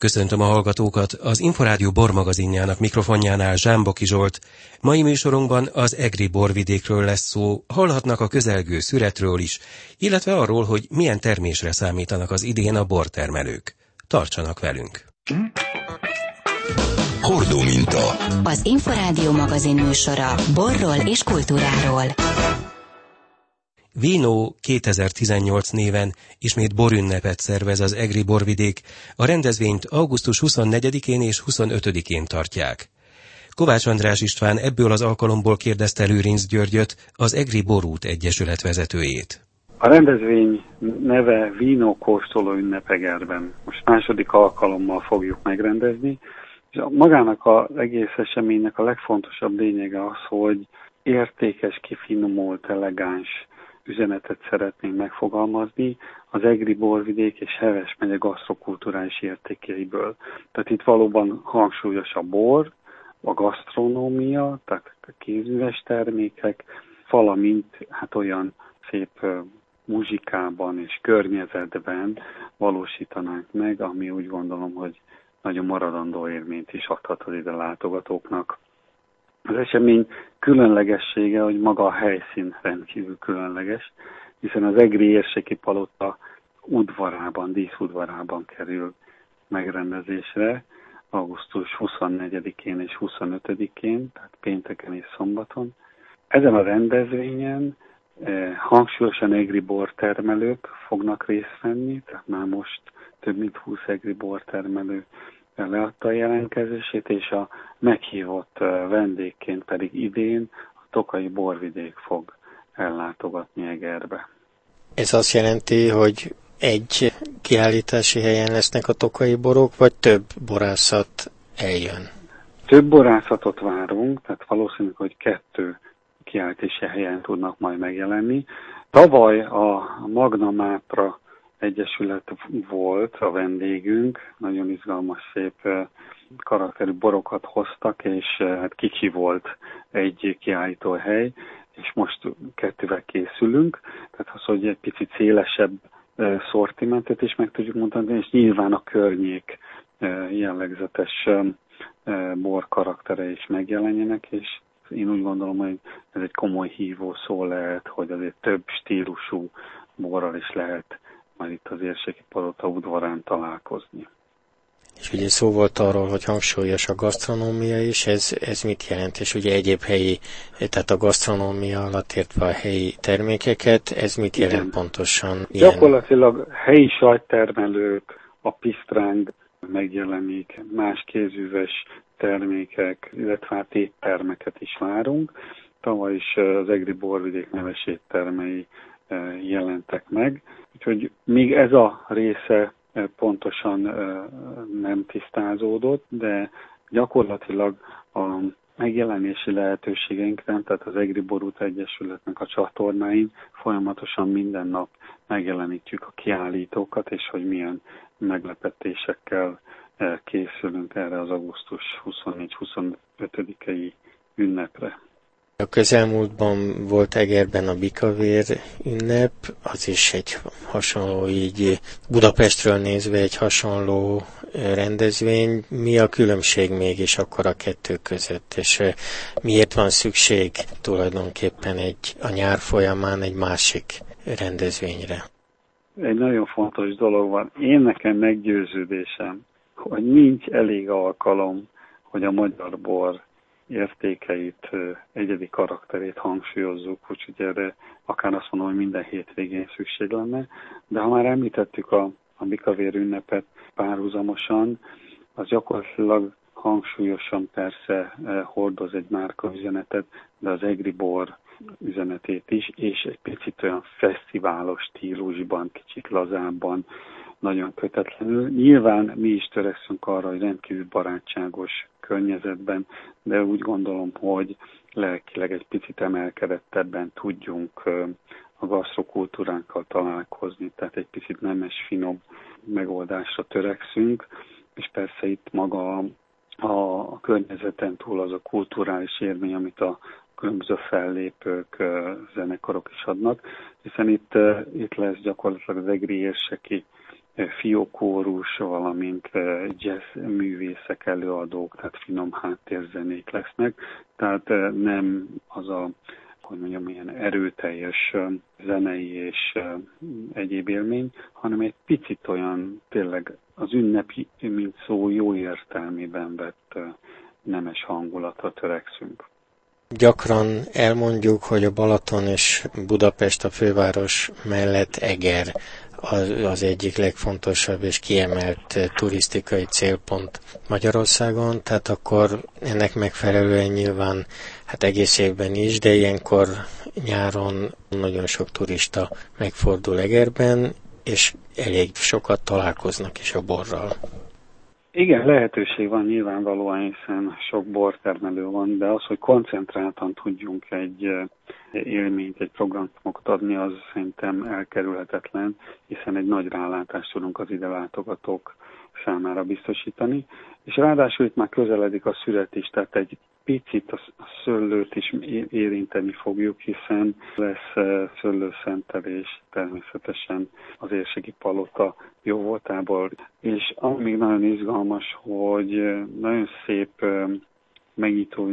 Köszöntöm a hallgatókat, az Inforádió bormagazinjának mikrofonjánál Zsámboki Zsolt. Mai műsorunkban az egri borvidékről lesz szó, hallhatnak a közelgő szüretről is, illetve arról, hogy milyen termésre számítanak az idén a bortermelők. Tartsanak velünk! Hordó minta. Az Inforádió magazin műsora borról és kultúráról. Vino 2018 néven ismét borünnepet szervez az egri borvidék, a rendezvényt augusztus 24-én és 25-én tartják. Kovács András István ebből az alkalomból kérdezte Lőrinc Györgyöt, az Egri Borút Egyesület vezetőjét. A rendezvény neve Vino kóstoló ünnep Egerben. Most második alkalommal fogjuk megrendezni, és magának az egész eseménynek a legfontosabb lényege az, hogy értékes, kifinomult, elegáns üzenetet szeretnénk megfogalmazni az egri borvidék és Heves megye gasztrokulturális értékeiből. Tehát itt valóban hangsúlyos a bor, a gasztronómia, tehát a kézműves termékek, valamint olyan szép muzsikában és környezetben valósítanánk meg, ami úgy gondolom, hogy nagyon maradandó élményt is adhat az ide látogatóknak. Az esemény különlegessége, hogy maga a helyszín rendkívül különleges, hiszen az egri érseki palota udvarában, díszudvarában kerül megrendezésre, augusztus 24-én és 25-én, tehát pénteken és szombaton. Ezen a rendezvényen hangsúlyosan egri bortermelők fognak részt venni, tehát már most több mint 20 egri bortermelő leadta a jelentkezését, és a meghívott vendégként pedig idén a Tokaji Borvidék fog ellátogatni Egerbe. Ez azt jelenti, hogy egy kiállítási helyen lesznek a tokaji borok, vagy több borászat eljön? Több borászatot várunk, tehát valószínűleg, hogy 2 kiállítási helyen tudnak majd megjelenni. Tavaly a Magna Mátra Egyesület volt a vendégünk, nagyon izgalmas, szép karakterű borokat hoztak, és kicsi volt egy kiállítóhely, és most 2-vel készülünk, tehát az, hogy egy picit szélesebb szortimentet is meg tudjuk mutatni, és nyilván a környék jellegzetes bor karaktere is megjelenjenek, és én úgy gondolom, hogy ez egy komoly hívó szó lehet, hogy azért több stílusú borral is lehet majd itt az érseki palota udvarán találkozni. És ugye szó volt arról, hogy hangsúlyos a gasztronómia is, ez mit jelent? És ugye egyéb helyi, tehát a gasztronómia alatt értve a helyi termékeket, ez mit jelent pontosan? Gyakorlatilag helyi sajttermelők, a pisztráng megjelenik, más kézműves termékek, illetve éttermeket is várunk. Tavaly is az egri borvidék neves éttermei jelentek meg. Úgyhogy még ez a része pontosan nem tisztázódott, de gyakorlatilag a megjelenési lehetőségeinkben, tehát az Egri Borút Egyesületnek a csatornáin folyamatosan minden nap megjelenítjük a kiállítókat, és hogy milyen meglepetésekkel készülünk erre az augusztus 24-25-i ünnepre. A közelmúltban volt Egerben a Bikavér ünnep, az is egy hasonló, így Budapestről nézve egy hasonló rendezvény. Mi a különbség mégis akkor a 2 között, és miért van szükség tulajdonképpen a nyár folyamán egy másik rendezvényre? Egy nagyon fontos dolog van. Nekem meggyőződésem, hogy nincs elég alkalom, hogy a magyar bor értékeit, egyedi karakterét hangsúlyozzuk, úgyhogy erre akár azt mondom, hogy minden hétvégén szükség lenne. De ha már említettük a Bikavér ünnepet párhuzamosan, az gyakorlatilag hangsúlyosan persze hordoz egy márka üzenetet, de az egri bor üzenetét is, és egy picit olyan fesztiválos stílusban, kicsit lazábban, nagyon kötetlenül. Nyilván mi is törekszünk arra, hogy rendkívül barátságos környezetben, de úgy gondolom, hogy lelkileg egy picit emelkedettebben tudjunk a gasztrokultúránkkal találkozni, tehát egy picit nemes, finom megoldásra törekszünk, és persze itt maga a környezeten túl az a kulturális élmény, amit a különböző fellépők, zenekarok is adnak, hiszen itt lesz gyakorlatilag az egri érseki fiókórus, valamint jazz művészek, előadók, tehát finom háttérzenék lesznek, tehát nem az a, hogy mondjam, ilyen erőteljes zenei és egyéb élmény, hanem egy picit olyan tényleg az ünnepi, mint szó jó értelmében vett nemes hangulatra törekszünk. Gyakran elmondjuk, hogy a Balaton és Budapest, a főváros mellett Eger az egyik legfontosabb és kiemelt turisztikai célpont Magyarországon, tehát akkor ennek megfelelően nyilván egész évben is, de ilyenkor nyáron nagyon sok turista megfordul Egerben, és elég sokat találkoznak is a borral. Igen, lehetőség van nyilvánvalóan, hiszen sok bortermelő van, de az, hogy koncentráltan tudjunk egy élményt, egy programot adni, az szerintem elkerülhetetlen, hiszen egy nagy rálátást tudunk az ide látogatók számára biztosítani. És ráadásul itt már közeledik a szület is, tehát egy picit a szőlőt is érinteni fogjuk, hiszen lesz szőlőszentelés természetesen az Érséki Palota jóvoltából. És ami nagyon izgalmas, hogy nagyon szép megnyitó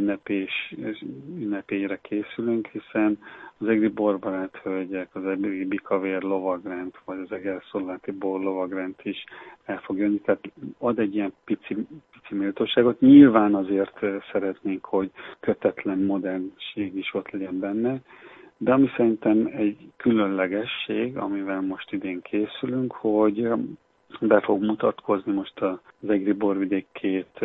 ünnepére készülünk, hiszen az egri borbarát hölgyek, az egri bikavér lovagrend, vagy az egerszolláti bor lovagrend is el fog jönni, tehát ad egy ilyen pici méltóságot. Nyilván azért szeretnénk, hogy kötetlen modernség is ott legyen benne, de ami szerintem egy különlegesség, amivel most idén készülünk, hogy be fog mutatkozni most az egri borvidék két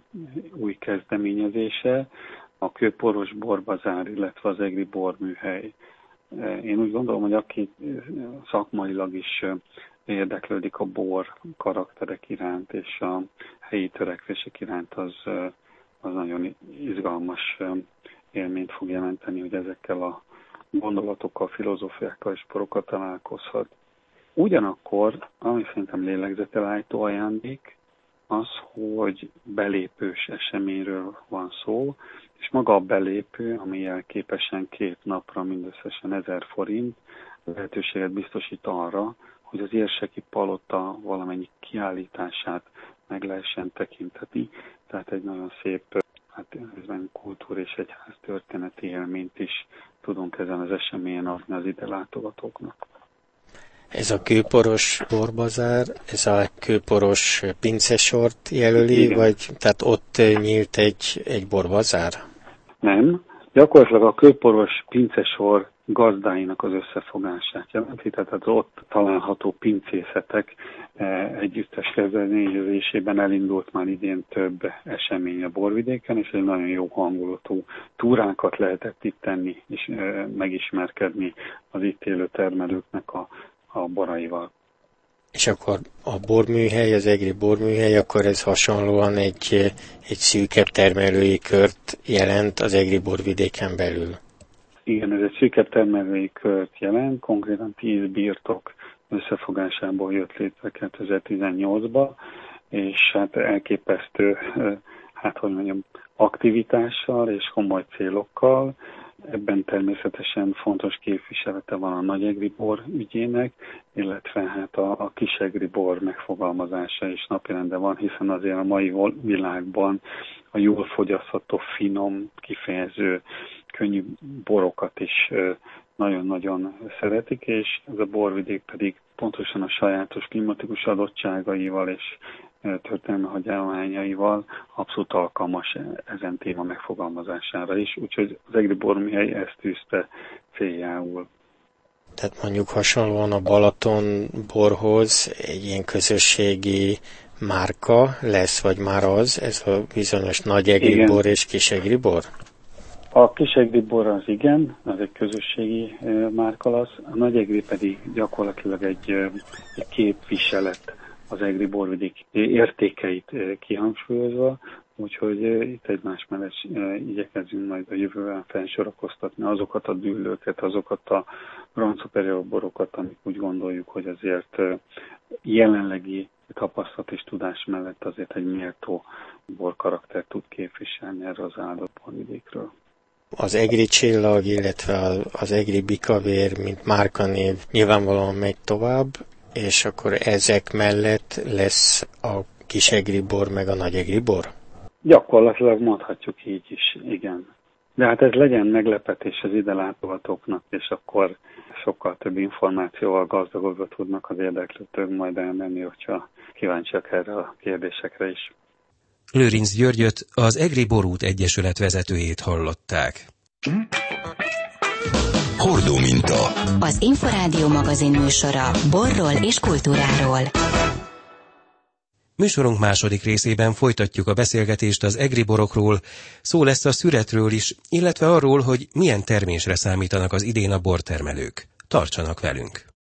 új kezdeményezése, a Kőporos Borbazár, illetve az egri borműhely. Én úgy gondolom, hogy aki szakmailag is érdeklődik a bor karakterek iránt és a helyi törekvések iránt, az nagyon izgalmas élményt fog jelenteni, hogy ezekkel a gondolatokkal, filozófiákkal és borokkal találkozhat. Ugyanakkor, ami szerintem lélegzetelállító ajándék, az, hogy belépős eseményről van szó, és maga a belépő, ami jelképesen 2 napra mindösszesen 1000 forint, lehetőséget biztosít arra, hogy az Érseki Palota valamennyi kiállítását meg lehessen tekinteni. Tehát egy nagyon szép kultúr és egyház történeti élményt is tudunk ezen az eseményen adni az ide látogatóknak. Ez a Kőporos borbazár, ez a Kőporos pincesort jelöli, igen. vagy tehát ott nyílt egy borbazár? Nem, gyakorlatilag a Kőporos pincesor gazdáinak az összefogását jelenti, tehát az ott található pincészetek együttes kezdeményezésében elindult már idén több esemény a borvidéken, és egy nagyon jó hangulatú túrákat lehetett itt tenni, és megismerkedni az itt élő termelőknek a boraival. És akkor a borműhely, az egri borműhely, akkor ez hasonlóan egy szűkebb termelői kört jelent az egri borvidéken belül. Igen, ez egy szűkebb termelői kört jelent, konkrétan 10 birtok összefogásából jött létre 2018-ban, és elképesztő, aktivitással és komoly célokkal. Ebben természetesen fontos képviselete van a nagyegri bor ügyének, illetve a kisegri bor megfogalmazása is napirenden van, hiszen azért a mai világban a jól fogyasztható, finom, kifejező, könnyű borokat is nagyon-nagyon szeretik, és ez a borvidék pedig pontosan a sajátos klimatikus adottságaival és történelmi hagyományaival abszolút alkalmas ezen téma megfogalmazására is, úgyhogy az egri borműhely ezt tűzte céljául. Tehát mondjuk hasonlóan a Balaton borhoz egy ilyen közösségi márka lesz, vagy már ez a bizonyos nagyegri bor és kisegri bor? A kisegri bor az igen, az egy közösségi márka lesz, a nagyegri pedig gyakorlatilag egy képviselet az egri borvidék értékeit kihangsúlyozva, úgyhogy itt egymás mellett igyekezünk majd a jövőben felsorakoztatni azokat a dűlőket, azokat a Grand Superior borokat, amik úgy gondoljuk, hogy azért jelenlegi tapasztalat és tudás mellett azért egy méltó borkarakter tud képviselni erre az áldott borvidékről. Az egri csillag, illetve az egri bikavér, mint márkanév nyilvánvalóan megy tovább. És akkor ezek mellett lesz a kisegri bor, meg a nagyegri bor? Gyakorlatilag mondhatjuk így is, igen. De hát ez legyen meglepetés az ide látogatóknak, és akkor sokkal több információval gazdagodva tudnak az érdeklődők majd elmenni, hogyha kíváncsiak erre a kérdésekre is. Lőrinc Györgyöt, az Egri Borút Egyesület vezetőjét hallották. Hordóminta. Az Inforádió magazin műsora borról és kultúráról. Műsorunk második részében folytatjuk a beszélgetést az egri borokról, szó lesz a szüretről is, illetve arról, hogy milyen termésre számítanak az idén a bortermelők. Tartsanak velünk!